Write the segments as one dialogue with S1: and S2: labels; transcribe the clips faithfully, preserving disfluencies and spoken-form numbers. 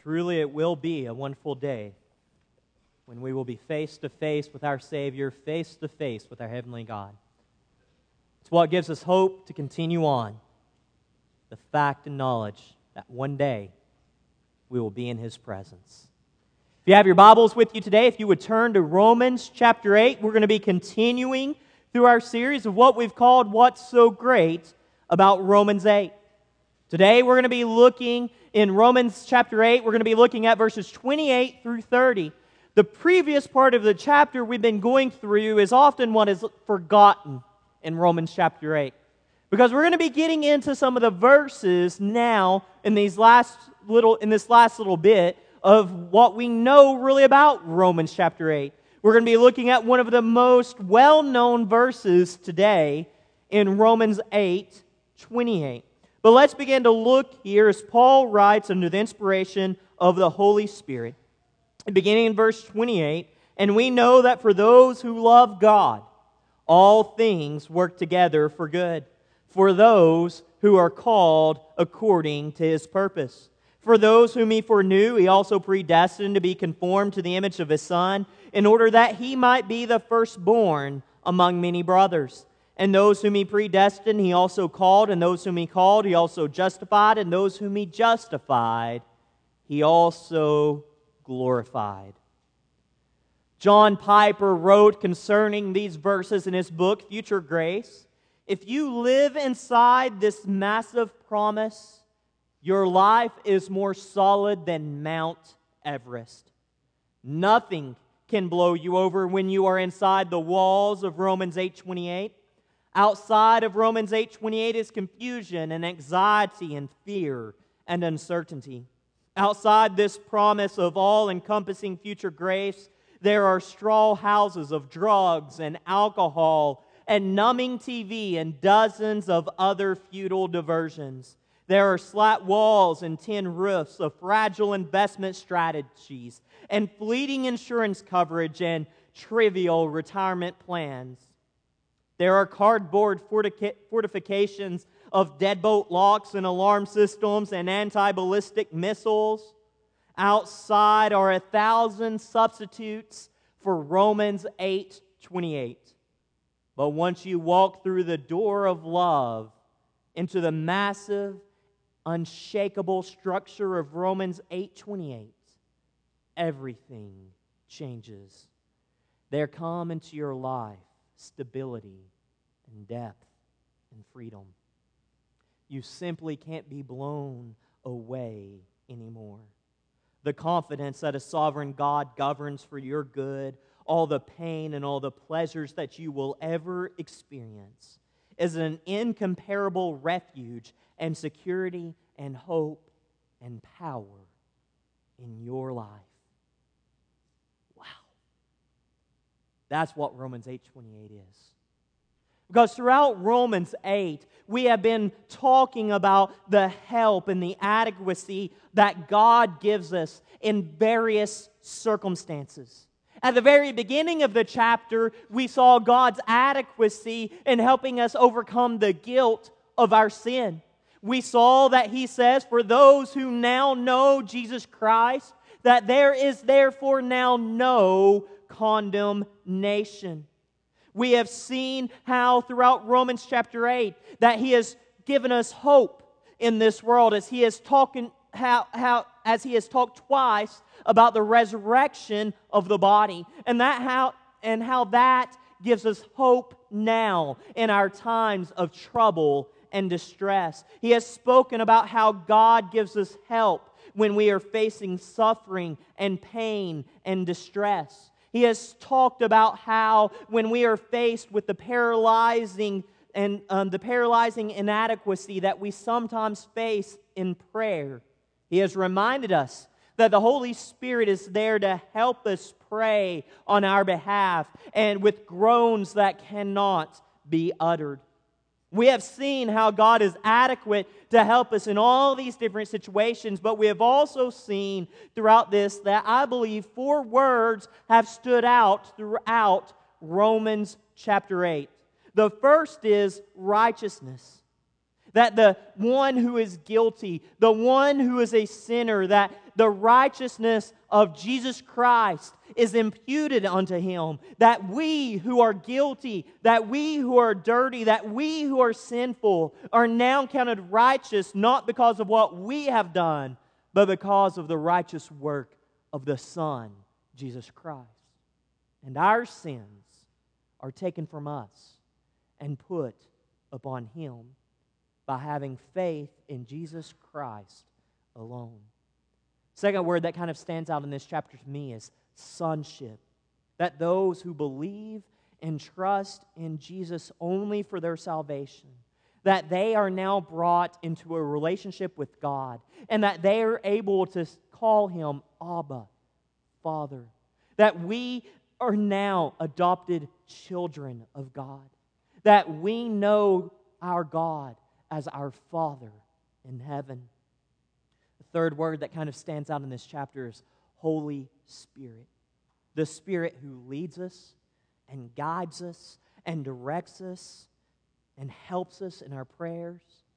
S1: Truly, it will be a wonderful day when we will be face to face with our Savior, face to face with our Heavenly God. It's what gives us hope to continue on. The fact and knowledge that one day we will be in His presence. If you have your Bibles with you today, if you would turn to Romans chapter eight, we're going to be continuing through our series of what we've called What's So Great About Romans eight. Today we're going to be looking in Romans chapter eight, we're going to be looking at verses twenty-eight through thirty. The previous part of the chapter we've been going through is often what is forgotten in Romans chapter eight. Because we're going to be getting into some of the verses now in these last little in this last little bit of what we know really about Romans chapter eight. We're going to be looking at one of the most well-known verses today in Romans eight twenty-eight. But let's begin to look here as Paul writes under the inspiration of the Holy Spirit. Beginning in verse twenty-eight, and we know that for those who love God, all things work together for good, for those who are called according to His purpose. For those whom He foreknew, He also predestined to be conformed to the image of His Son, in order that He might be the firstborn among many brothers. And those whom He predestined, He also called, and those whom He called, He also justified, and those whom He justified, He also glorified. John Piper wrote concerning these verses in his book, Future Grace, if you live inside this massive promise, your life is more solid than Mount Everest. Nothing can blow you over when you are inside the walls of Romans eight twenty-eight. Outside of Romans eight twenty-eight is confusion and anxiety and fear and uncertainty. Outside this promise of all-encompassing future grace, there are straw houses of drugs and alcohol and numbing T V and dozens of other futile diversions. There are slat walls and tin roofs of fragile investment strategies and fleeting insurance coverage and trivial retirement plans. There are cardboard fortica- fortifications of deadbolt locks and alarm systems and anti-ballistic missiles. Outside are a thousand substitutes for Romans eight twenty-eight. But once you walk through the door of love into the massive, unshakable structure of Romans eight twenty-eight, everything changes. There come into your life stability and depth and freedom. You simply can't be blown away anymore. The confidence that a sovereign God governs for your good, all the pain and all the pleasures that you will ever experience, is an incomparable refuge and security and hope and power in your life. Wow. That's what Romans eight twenty-eight is. Because throughout Romans eight, we have been talking about the help and the adequacy that God gives us in various circumstances. At the very beginning of the chapter, we saw God's adequacy in helping us overcome the guilt of our sin. We saw that He says, for those who now know Jesus Christ, that there is therefore now no condemnation. We have seen how throughout Romans chapter eight that He has given us hope in this world as He has talking how how as He has talked twice about the resurrection of the body, and that how and how that gives us hope now in our times of trouble and distress. He has spoken about how God gives us help when we are facing suffering and pain and distress. He has talked about how when we are faced with the paralyzing and um, the paralyzing inadequacy that we sometimes face in prayer, He has reminded us that the Holy Spirit is there to help us pray on our behalf and with groans that cannot be uttered. We have seen how God is adequate to help us in all these different situations, but we have also seen throughout this that I believe four words have stood out throughout Romans chapter eight. The first is righteousness. That the one who is guilty, the one who is a sinner, that the righteousness of Jesus Christ is imputed unto him. That we who are guilty, that we who are dirty, that we who are sinful are now counted righteous, not because of what we have done, but because of the righteous work of the Son, Jesus Christ. And our sins are taken from us and put upon him by having faith in Jesus Christ alone. Second word that kind of stands out in this chapter to me is sonship. That those who believe and trust in Jesus only for their salvation, that they are now brought into a relationship with God, and that they are able to call him Abba, Father. That we are now adopted children of God. That we know our God as our Father in heaven. The third word that kind of stands out in this chapter is Holy Spirit. The Spirit who leads us and guides us and directs us and helps us in our prayers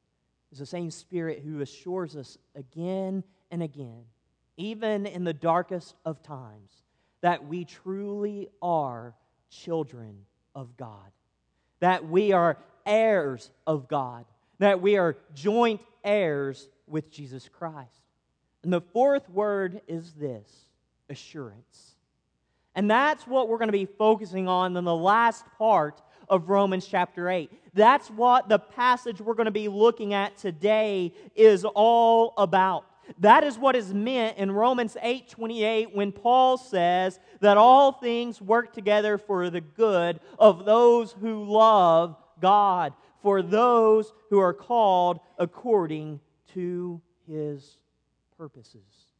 S1: is the same Spirit who assures us again and again, even in the darkest of times, that we truly are children of God, that we are heirs of God, that we are joint heirs with Jesus Christ. And the fourth word is this, assurance. And that's what we're going to be focusing on in the last part of Romans chapter eight. That's what the passage we're going to be looking at today is all about. That is what is meant in Romans eight twenty-eight when Paul says that all things work together for the good of those who love God, for those who are called according to His purposes.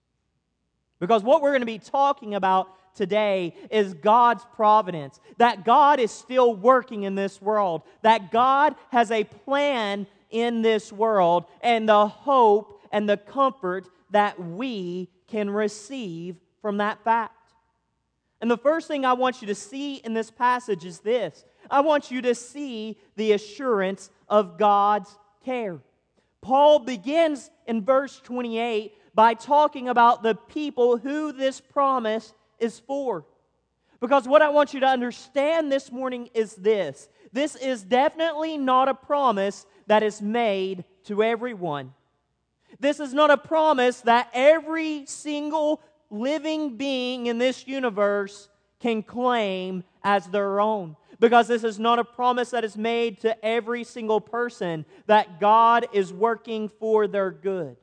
S1: Because what we're going to be talking about today is God's providence, that God is still working in this world, that God has a plan in this world, and the hope and the comfort that we can receive from that fact. And the first thing I want you to see in this passage is this. I want you to see the assurance of God's care. Paul begins in verse twenty-eight by talking about the people who this promise is for. Because what I want you to understand this morning is this. This is definitely not a promise that is made to everyone. This is not a promise that every single living being in this universe can claim as their own. Because this is not a promise that is made to every single person that God is working for their good.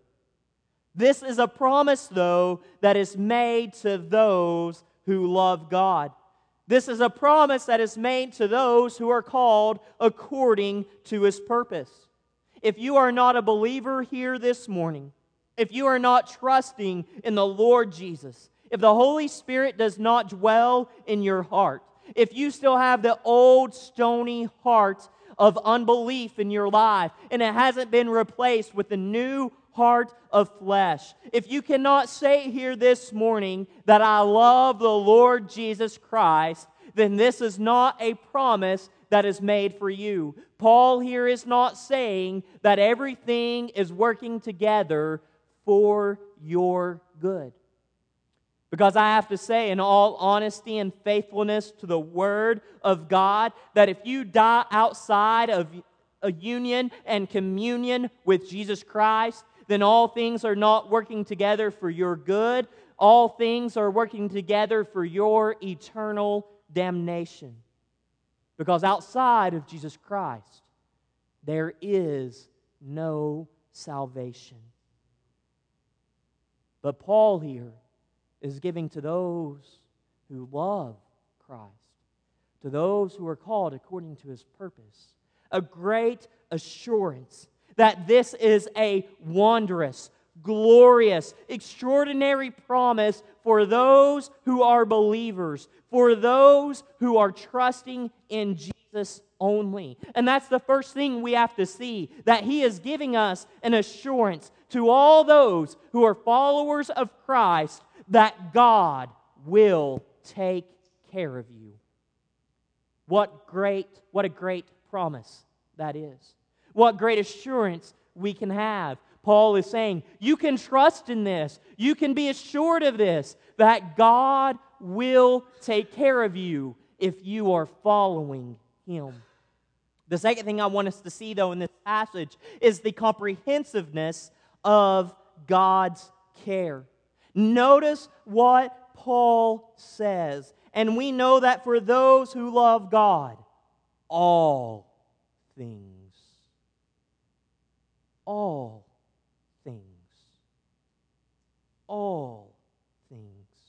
S1: This is a promise, though, that is made to those who love God. This is a promise that is made to those who are called according to His purpose. If you are not a believer here this morning, if you are not trusting in the Lord Jesus, if the Holy Spirit does not dwell in your heart, if you still have the old stony heart of unbelief in your life and it hasn't been replaced with the new heart of flesh, if you cannot say here this morning that I love the Lord Jesus Christ, then this is not a promise that is made for you. Paul here is not saying that everything is working together for your good. Because I have to say, in all honesty and faithfulness to the Word of God, that if you die outside of a union and communion with Jesus Christ, then all things are not working together for your good. All things are working together for your eternal damnation. Because outside of Jesus Christ, there is no salvation. But Paul here is giving to those who love Christ, to those who are called according to His purpose, a great assurance that this is a wondrous, glorious, extraordinary promise for those who are believers, for those who are trusting in Jesus only. And that's the first thing we have to see, that He is giving us an assurance to all those who are followers of Christ that God will take care of you. What great, what a great promise that is. What great assurance we can have. Paul is saying, you can trust in this. You can be assured of this, that God will take care of you if you are following Him. The second thing I want us to see, though, in this passage is the comprehensiveness of God's care. Notice what Paul says. And we know that for those who love God, all things, all things, all things.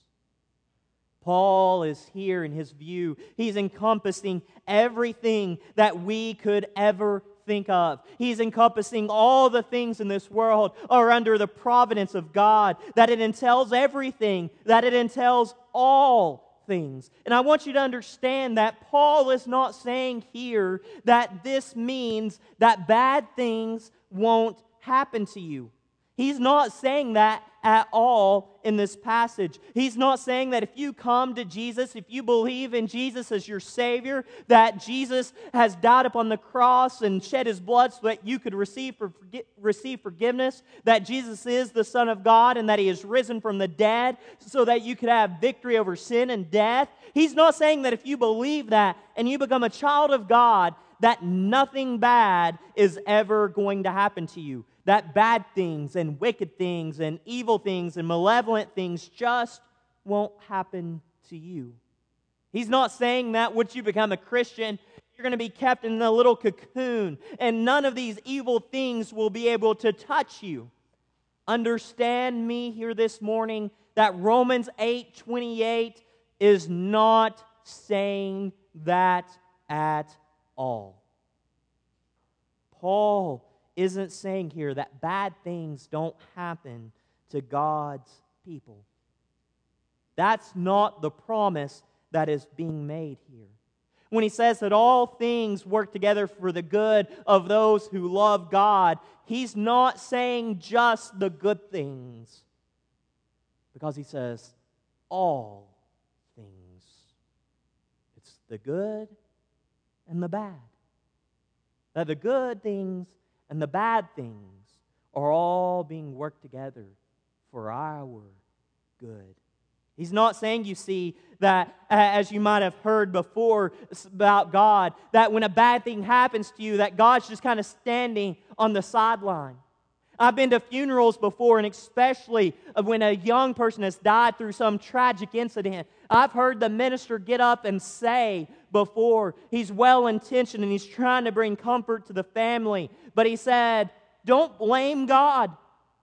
S1: Paul is here in his view. He's encompassing everything that we could ever think of. He's encompassing all the things in this world are under the providence of God, that it entails everything, that it entails all things. And I want you to understand that Paul is not saying here that this means that bad things won't happen to you. He's not saying that at all in this passage. He's not saying that if you come to Jesus, if you believe in Jesus as your Savior, that Jesus has died upon the cross and shed His blood so that you could receive, for, receive forgiveness, that Jesus is the Son of God and that He is risen from the dead so that you could have victory over sin and death. He's not saying that if you believe that and you become a child of God, that nothing bad is ever going to happen to you. That bad things and wicked things and evil things and malevolent things just won't happen to you. He's not saying that once you become a Christian, you're going to be kept in a little cocoon and none of these evil things will be able to touch you. Understand me here this morning that Romans eight twenty-eight is not saying that at all. Paul isn't saying here that bad things don't happen to God's people. That's not the promise that is being made here. When he says that all things work together for the good of those who love God, he's not saying just the good things, because he says all things. It's the good and the bad. That the good things and the bad things are all being worked together for our good. He's not saying, you see, that as you might have heard before about God, that when a bad thing happens to you, that God's just kind of standing on the sideline. I've been to funerals before, and especially when a young person has died through some tragic incident, I've heard the minister get up and say before, he's well-intentioned and he's trying to bring comfort to the family, but he said, don't blame God.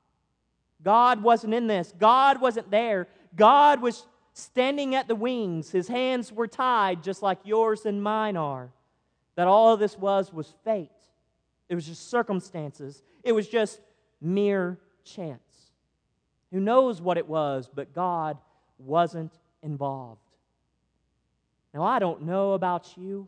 S1: God wasn't in this. God wasn't there. God was standing at the wings. His hands were tied just like yours and mine are. That all of this was was fate. It was just circumstances. It was just mere chance. Who knows what it was, but God wasn't involved. Now, I don't know about you,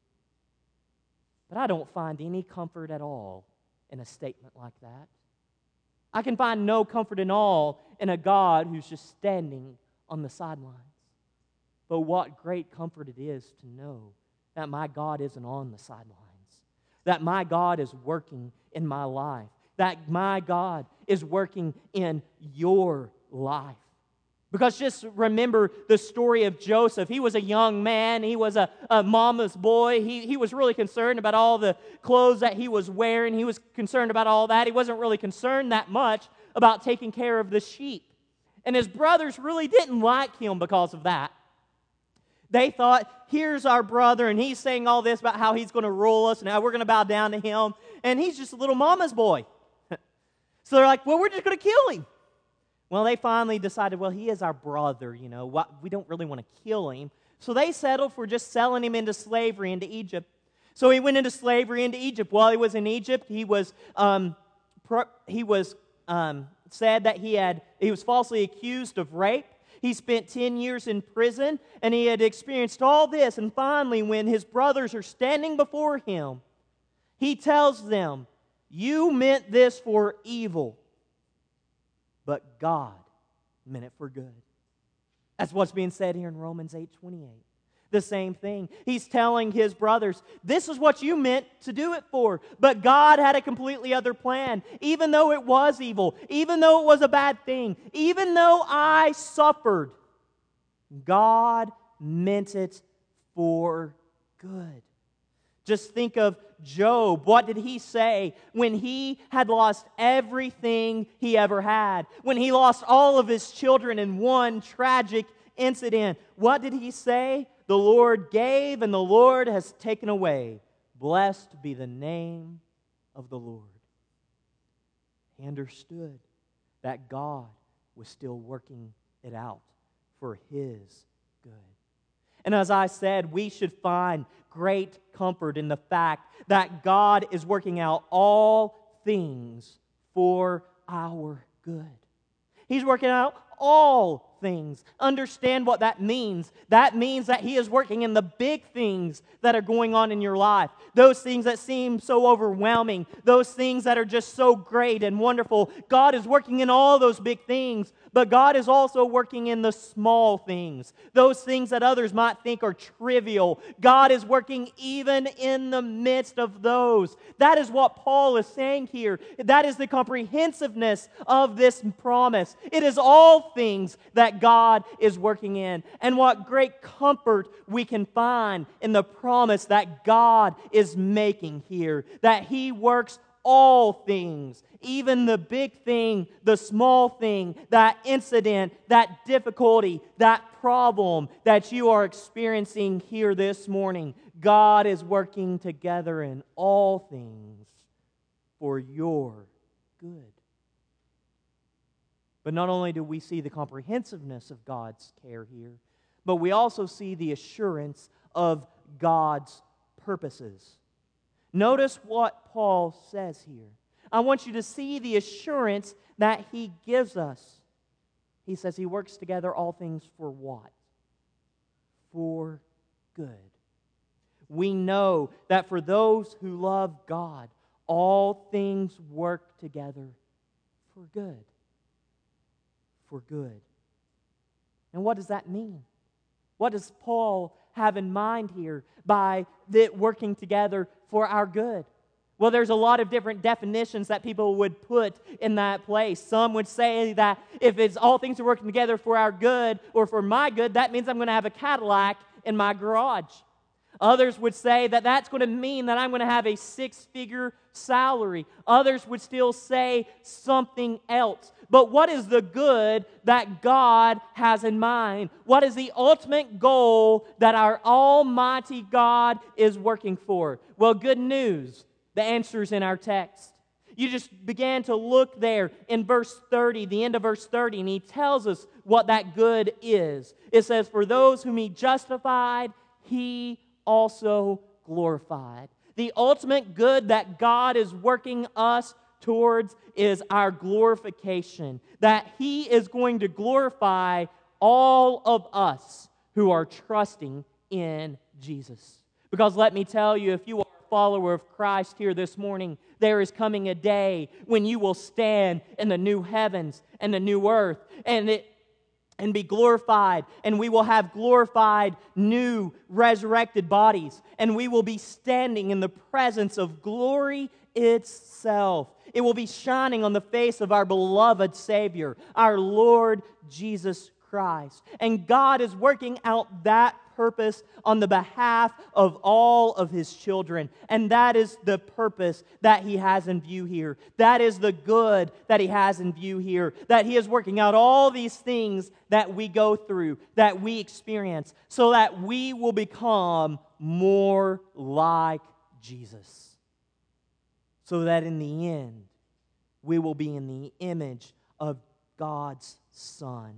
S1: but I don't find any comfort at all in a statement like that. I can find no comfort at all in a God who's just standing on the sidelines. But what great comfort it is to know that my God isn't on the sidelines, that my God is working in my life, that my God is working in your life. Because just remember the story of Joseph. He was a young man. He was a, a mama's boy. He, he was really concerned about all the clothes that he was wearing. He was concerned about all that. He wasn't really concerned that much about taking care of the sheep. And his brothers really didn't like him because of that. They thought, here's our brother, and he's saying all this about how he's going to rule us and how we're going to bow down to him. And he's just a little mama's boy. So they're like, well, we're just going to kill him. Well, they finally decided, well, he is our brother, you know. What, we don't really want to kill him. So they settled for just selling him into slavery into Egypt. So he went into slavery into Egypt. While he was in Egypt, he was um, pro- he was um, said that he had he was falsely accused of rape. He spent ten years in prison, and he had experienced all this. And finally, when his brothers are standing before him, he tells them, you meant this for evil, but God meant it for good. That's what's being said here in Romans eight twenty-eight. the same thing. He's telling his brothers, this is what you meant to do it for. But God had a completely other plan. Even though it was evil, even though it was a bad thing, even though I suffered, God meant it for good. Just think of Job. What did he say when he had lost everything he ever had? When he lost all of his children in one tragic incident. What did he say? The Lord gave and the Lord has taken away. Blessed be the name of the Lord. He understood that God was still working it out for his good. And as I said, we should find great comfort in the fact that God is working out all things for our good. He's working out all things. Understand what that means. That means that He is working in the big things that are going on in your life. Those things that seem so overwhelming. Those things that are just so great and wonderful. God is working in all those big things. But God is also working in the small things. Those things that others might think are trivial. God is working even in the midst of those. That is what Paul is saying here. That is the comprehensiveness of this promise. It is all things that God is working in. And what great comfort we can find in the promise that God is making here. That He works all things, even the big thing, the small thing, that incident, that difficulty, that problem that you are experiencing here this morning. God is working together in all things for your good. But not only do we see the comprehensiveness of God's care here, but we also see the assurance of God's purposes. Notice what Paul says here. I want you to see the assurance that he gives us. He says He works together all things for what? For good. We know that for those who love God, all things work together for good. For good. And what does that mean? What does Paul have in mind here by it working together for our good? Well, there's a lot of different definitions that people would put in that place. Some would say that if it's all things are working together for our good or for my good, that means I'm going to have a Cadillac in my garage. Others would say that that's going to mean that I'm going to have a six-figure salary. Others would still say something else. But what is the good that God has in mind? What is the ultimate goal that our Almighty God is working for? Well, good news. The answer is in our text. You just began to look there in verse thirty, the end of verse thirty, and he tells us what that good is. It says, "For those whom He justified, He also glorified." The ultimate good that God is working us towards is our glorification. That He is going to glorify all of us who are trusting in Jesus. Because let me tell you, if you are a follower of Christ here this morning, there is coming a day when you will stand in the new heavens and the new earth, and it and be glorified, and we will have glorified, new, resurrected bodies, and we will be standing in the presence of glory itself. It will be shining on the face of our beloved Savior, our Lord Jesus Christ. And God is working out that purpose on the behalf of all of His children. And that is the purpose that He has in view here. That is the good that He has in view here. That He is working out all these things that we go through, that we experience, so that we will become more like Jesus. So that in the end, we will be in the image of God's Son.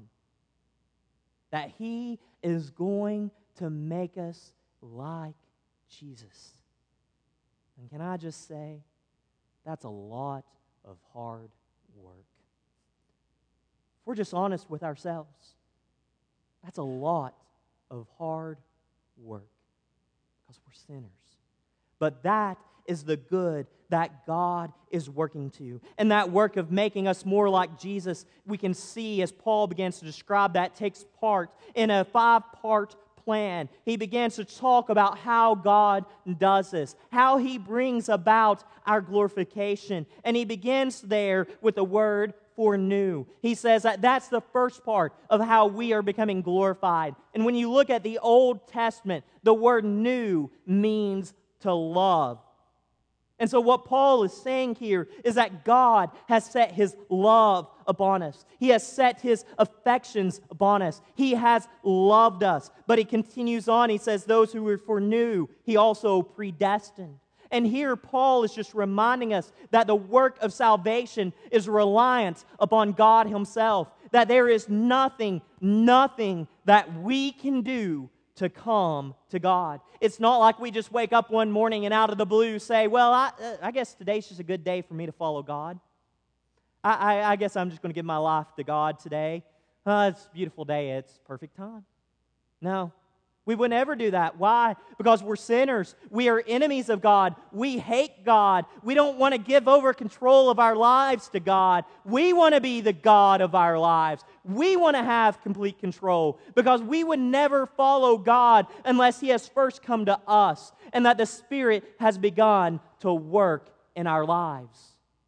S1: That He is going to make us like Jesus. And can I just say, that's a lot of hard work. If we're just honest with ourselves, that's a lot of hard work because we're sinners. But that is the good that God is working to. And that work of making us more like Jesus, we can see as Paul begins to describe that, takes part in a five-part plan. He begins to talk about how God does this, how He brings about our glorification. And He begins there with the word for new. He says that that's the first part of how we are becoming glorified. And when you look at the Old Testament, the word new means to love. And so what Paul is saying here is that God has set His love upon us. He has set His affections upon us. He has loved us. But he continues on. He says, those who were foreknew, He also predestined. And here Paul is just reminding us that the work of salvation is reliant upon God Himself. That there is nothing, nothing that we can do to come to God. It's not like we just wake up one morning and out of the blue say, well, I, uh, I guess today's just a good day for me to follow God. I, I, I guess I'm just going to give my life to God today. Uh, it's a beautiful day. It's perfect time. No, we would never do that. Why? Because we're sinners. We are enemies of God. We hate God. We don't want to give over control of our lives to God. We want to be the God of our lives. We want to have complete control because we would never follow God unless He has first come to us and that the Spirit has begun to work in our lives.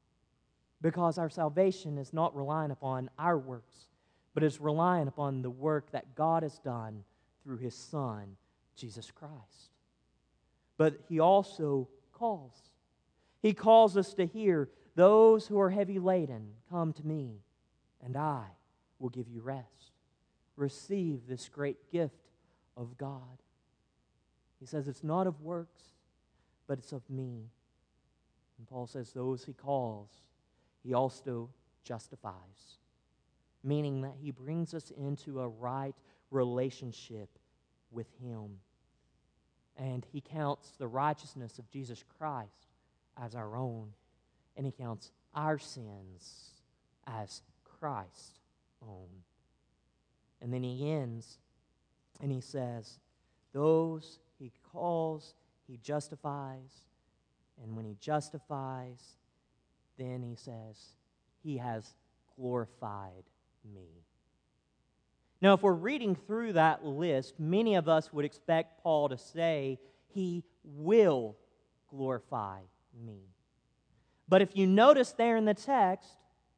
S1: Because our salvation is not relying upon our works, but is relying upon the work that God has done through His Son, Jesus Christ. But He also calls. He calls us to hear, those who are heavy laden, come to me, and I will give you rest. Receive this great gift of God. He says it's not of works, but it's of me. And Paul says those He calls, He also justifies. Meaning that He brings us into a right relationship with Him. And He counts the righteousness of Jesus Christ as our own. And He counts our sins as Christ's own. And then He ends and He says, those He calls, He justifies. And when He justifies, then He says, He has glorified me. Now, if we're reading through that list, many of us would expect Paul to say, He will glorify me. But if you notice there in the text,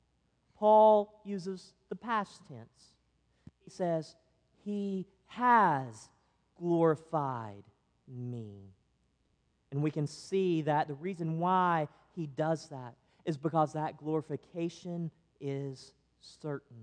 S1: Paul uses the past tense. He says, He has glorified me. And we can see that the reason why He does that is because that glorification is certain.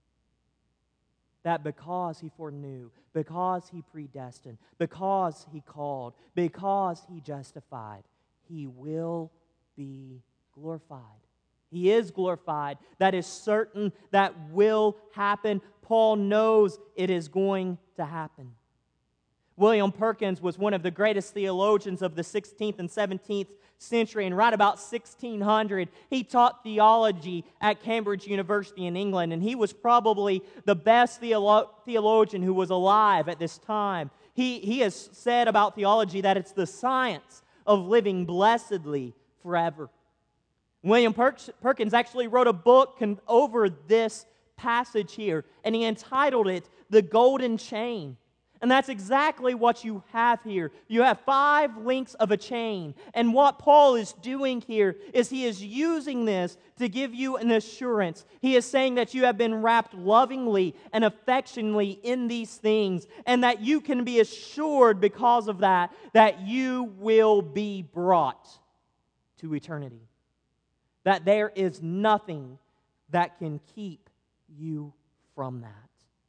S1: That because He foreknew, because He predestined, because He called, because He justified, He will be glorified. He is glorified. That is certain. That will happen. Paul knows it is going to happen. William Perkins was one of the greatest theologians of the sixteenth and seventeenth century, and right about sixteen hundred, he taught theology at Cambridge University in England, and he was probably the best theolo- theologian who was alive at this time. He, he has said about theology that it's the science of living blessedly forever. William Per- Perkins actually wrote a book con- over this passage here, and he entitled it The Golden Chain. And that's exactly what you have here. You have five links of a chain. And what Paul is doing here is he is using this to give you an assurance. He is saying that you have been wrapped lovingly and affectionately in these things, and that you can be assured because of that, that you will be brought to eternity. That there is nothing that can keep you from that.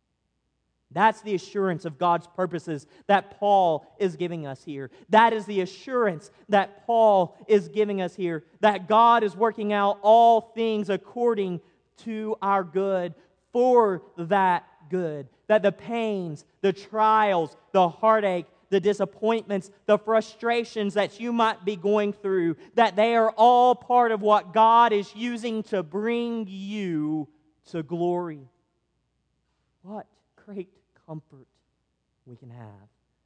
S1: That's the assurance of God's purposes that Paul is giving us here. That is the assurance that Paul is giving us here, that God is working out all things according to our good, for that good. That the pains, the trials, the heartache, the disappointments, the frustrations that you might be going through, that they are all part of what God is using to bring you to glory. What great comfort we can have.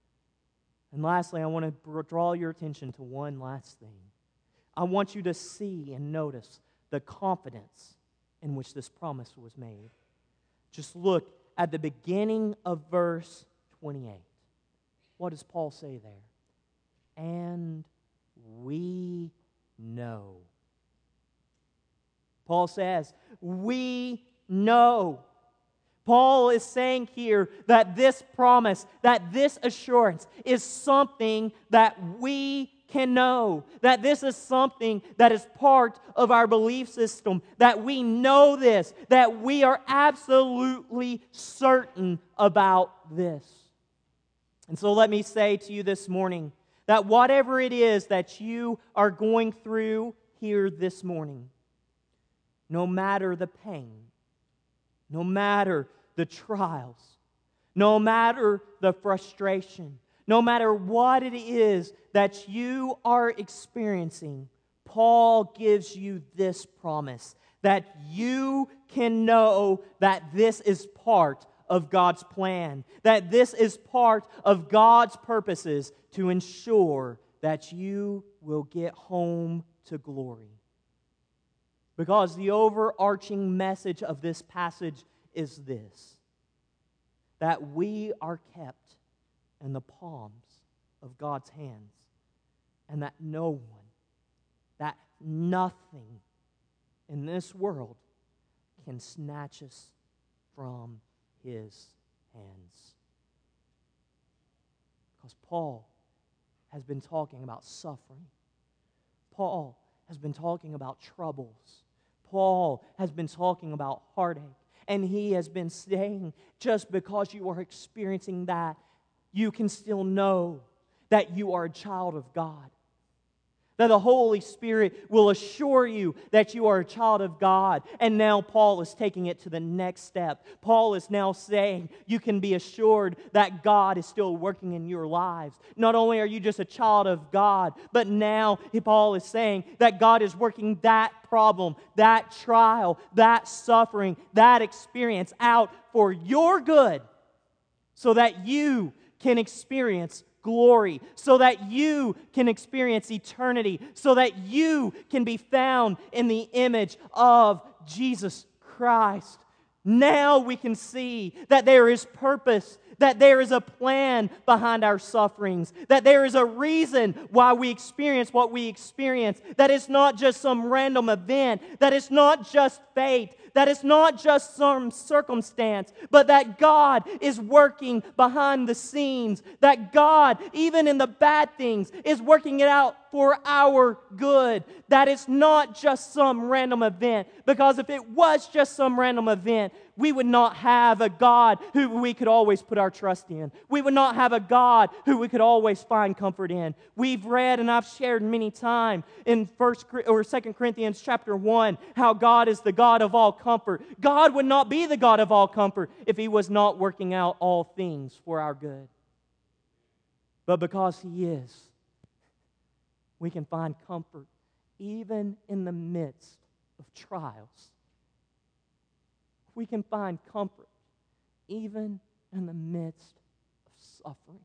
S1: And lastly, I want to draw your attention to one last thing. I want you to see and notice the confidence in which this promise was made. Just look at the beginning of verse twenty-eight. what does Paul say there? And we know. Paul says, we know. Paul is saying here that this promise, that this assurance is something that we can know, that this is something that is part of our belief system, that we know this, that we are absolutely certain about this. And so let me say to you this morning that whatever it is that you are going through here this morning, no matter the pain, no matter the trials, no matter the frustration, no matter what it is that you are experiencing, Paul gives you this promise that you can know that this is part of God's plan, that this is part of God's purposes to ensure that you will get home to glory. Because the overarching message of this passage is this: that we are kept in the palms of God's hands, and that no one, that nothing in this world can snatch us from His hands. Because Paul has been talking about suffering. Paul has been talking about troubles. Paul has been talking about heartache. And he has been saying, just because you are experiencing that, you can still know that you are a child of God. That the Holy Spirit will assure you that you are a child of God. And now Paul is taking it to the next step. Paul is now saying you can be assured that God is still working in your lives. Not only are you just a child of God, but now Paul is saying that God is working that problem, that trial, that suffering, that experience out for your good, so that you can experience glory, so that you can experience eternity, so that you can be found in the image of Jesus Christ. Now we can see that there is purpose, that there is a plan behind our sufferings, that there is a reason why we experience what we experience, that it's not just some random event, that it's not just fate, that it's not just some circumstance, but that God is working behind the scenes, that God, even in the bad things, is working it out for our good, that it's not just some random event, because if it was just some random event, we would not have a God who we could always put our trust in. We would not have a God who we could always find comfort in. We've read, and I've shared many times in First or Second Corinthians chapter one, how God is the God of all comfort. God would not be the God of all comfort if He was not working out all things for our good. But because He is, we can find comfort even in the midst of trials. We can find comfort even in the midst of suffering.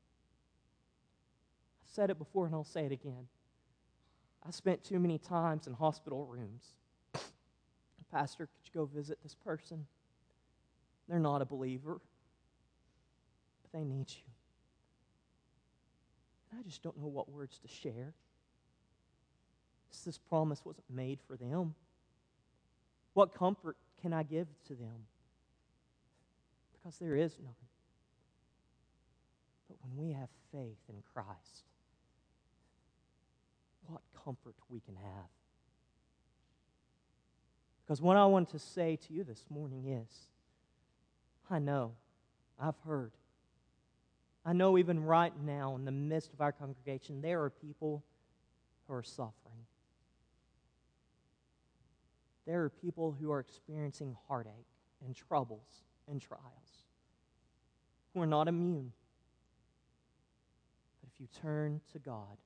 S1: I've said it before and I'll say it again. I spent too many times in hospital rooms. Pastor, could you go visit this person? They're not a believer, but they need you. And I just don't know what words to share. This promise wasn't made for them. What comfort can I give to them? Because there is none. But when we have faith in Christ, what comfort we can have. Because what I want to say to you this morning is, I know, I've heard, I know even right now in the midst of our congregation, there are people who are suffering. There are people who are experiencing heartache and troubles and trials who are not immune. But if you turn to God,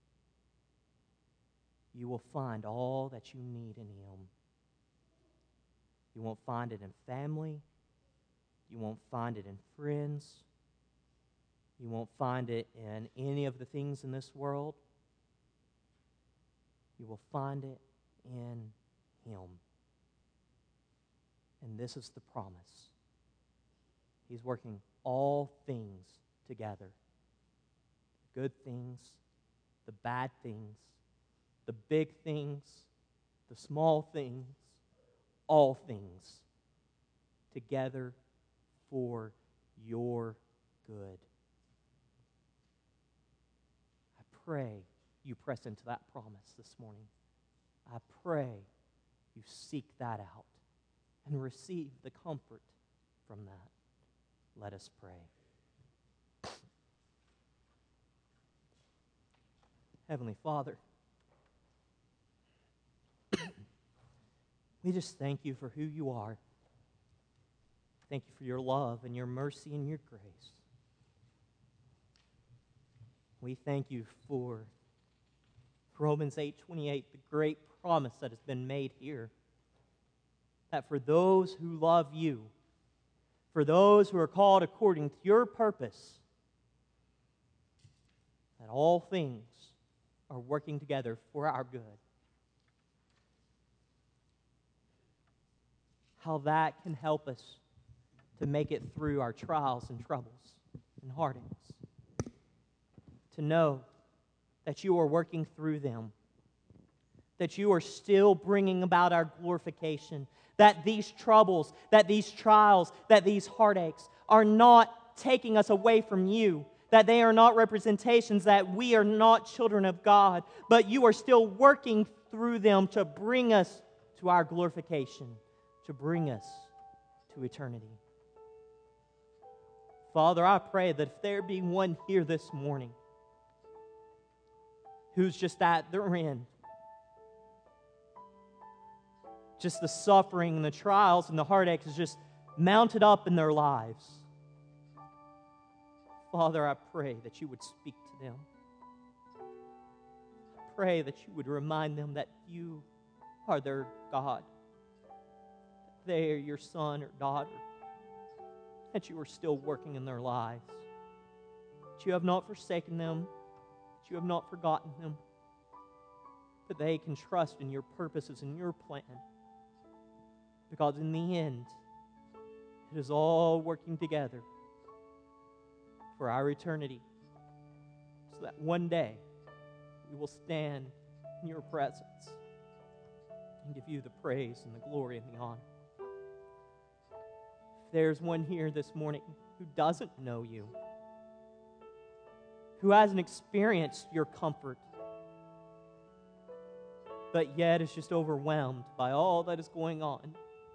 S1: you will find all that you need in Him. You won't find it in family. You won't find it in friends. You won't find it in any of the things in this world. You will find it in Him. And this is the promise. He's working all things together the good things, the bad things, the big things, the small things, all things, together for your good. I pray you press into that promise this morning. I pray you seek that out and receive the comfort from that. Let us pray. Heavenly Father, we just thank you for who you are. Thank you for your love and your mercy and your grace. We thank you for Romans eight twenty-eight, the great promise that has been made here, that for those who love you, for those who are called according to your purpose, that all things are working together for our good. How that can help us to make it through our trials and troubles and heartaches. To know that you are working through them, that you are still bringing about our glorification, that these troubles, that these trials, that these heartaches are not taking us away from you, that they are not representations that we are not children of God, but you are still working through them to bring us to our glorification, to bring us to eternity. Father, I pray that if there be one here this morning who's just at their end, just the suffering and the trials and the heartaches is just mounted up in their lives, Father, I pray that you would speak to them. I pray that you would remind them that you are their God, that they are your son or daughter, that you are still working in their lives, that you have not forsaken them, that you have not forgotten them, that they can trust in your purposes and your plan. Because in the end, it is all working together for our eternity, so that one day we will stand in your presence and give you the praise and the glory and the honor. If there's one here this morning who doesn't know you, who hasn't experienced your comfort, but yet is just overwhelmed by all that is going on,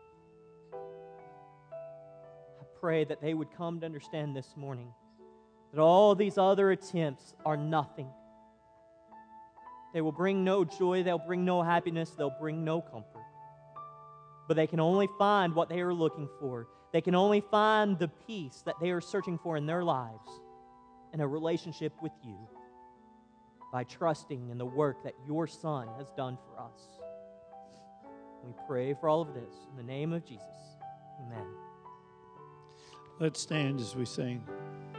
S1: I pray that they would come to understand this morning that all these other attempts are nothing. They will bring no joy, they'll bring no happiness, they'll bring no comfort. But they can only find what they are looking for. They can only find the peace that they are searching for in their lives in a relationship with you by trusting in the work that your Son has done for us. We pray for all of this in the name of Jesus. Amen.
S2: Let's stand as we sing.